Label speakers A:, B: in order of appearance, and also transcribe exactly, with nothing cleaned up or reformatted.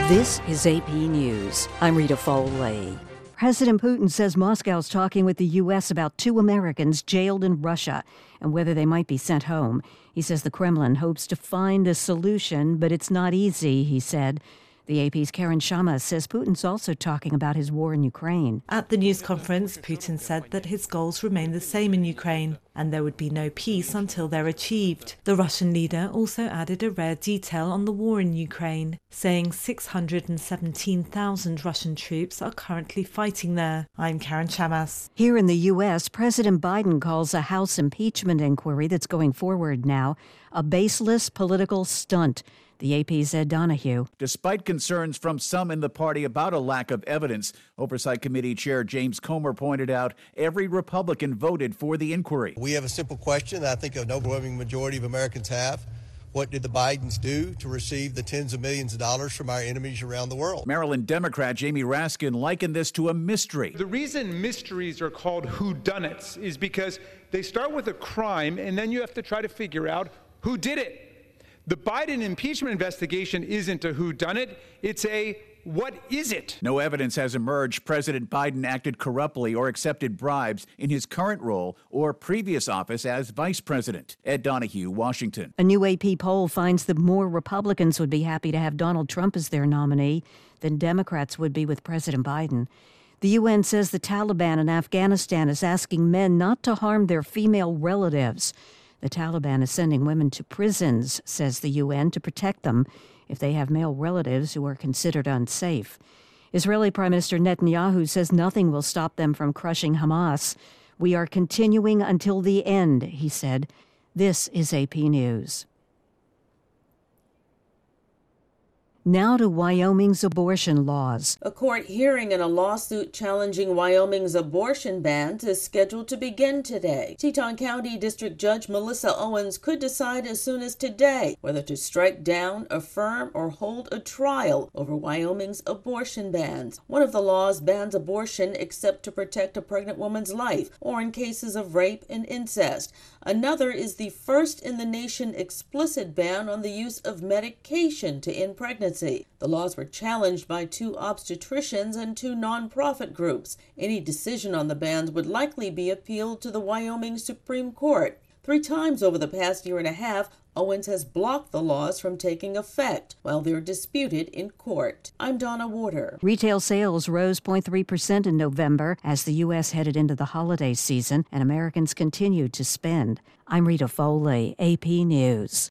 A: This is A P News. I'm Rita Foley. President Putin says Moscow's talking with the U S about two Americans jailed in Russia and whether they might be sent home. He says the Kremlin hopes to find a solution, but it's not easy, he said. The A P's Karen Shamma says Putin's also talking about his war in Ukraine.
B: At the news conference, Putin said that his goals remain the same in Ukraine and there would be no peace until they're achieved. The Russian leader also added a rare detail on the war in Ukraine, saying six hundred seventeen thousand Russian troops are currently fighting there. I'm Karen Shammas.
A: Here in the U S, President Biden calls a House impeachment inquiry that's going forward now a baseless political stunt. The A P's Ed Donahue.
C: Despite concerns from some in the party about a lack of evidence, Oversight Committee Chair James Comer pointed out every Republican voted for the inquiry.
D: We have a simple question that I think an overwhelming majority of Americans have. What did the Bidens do to receive the tens of millions of dollars from our enemies around the world?
C: Maryland Democrat Jamie Raskin likened this to a mystery.
E: The reason mysteries are called whodunits is because they start with a crime and then you have to try to figure out who did it. The Biden impeachment investigation isn't a whodunit, it's a what is it?
C: No evidence has emerged President Biden acted corruptly or accepted bribes in his current role or previous office as vice president. Ed Donahue, Washington.
A: A new A P poll finds that more Republicans would be happy to have Donald Trump as their nominee than Democrats would be with President Biden. The U N says the Taliban in Afghanistan is asking men not to harm their female relatives. The Taliban is sending women to prisons, says the U N, to protect them if they have male relatives who are considered unsafe. Israeli Prime Minister Netanyahu says nothing will stop them from crushing Hamas. We are continuing until the end, he said. This is A P News. Now to Wyoming's abortion laws.
F: A court hearing in a lawsuit challenging Wyoming's abortion ban is scheduled to begin today. Teton County District Judge Melissa Owens could decide as soon as today whether to strike down, affirm, or hold a trial over Wyoming's abortion bans. One of the laws bans abortion except to protect a pregnant woman's life or in cases of rape and incest. Another is the first in the nation explicit ban on the use of medication to end pregnancy. The laws were challenged by two obstetricians and two nonprofit groups. Any decision on the bans would likely be appealed to the Wyoming Supreme Court. Three times over the past year and a half, Owens has blocked the laws from taking effect while they're disputed in court. I'm Donna Warder.
A: Retail sales rose zero point three percent in November as the U S headed into the holiday season and Americans continued to spend. I'm Rita Foley, A P News.